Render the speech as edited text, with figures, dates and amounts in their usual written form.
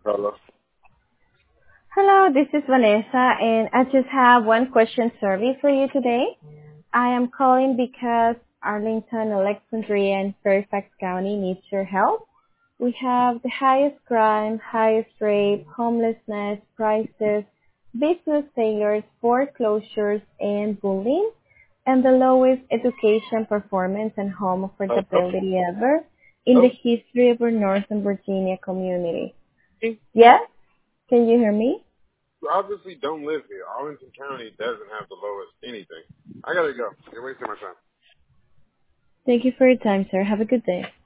Hello. Hello, this is Vanessa, and I just have one question survey for you today. I am calling because Arlington, Alexandria, and Fairfax County needs your help. We have the highest crime, highest rape, homelessness, prices, business failures, foreclosures, and bullying, and the lowest education performance and home Hello. affordability ever in the Hello. history of our Northern Virginia community. Yes? Can you hear me? You obviously don't live here. Arlington County doesn't have the lowest anything. I gotta go. You're wasting my time. Thank you for your time, sir. Have a good day.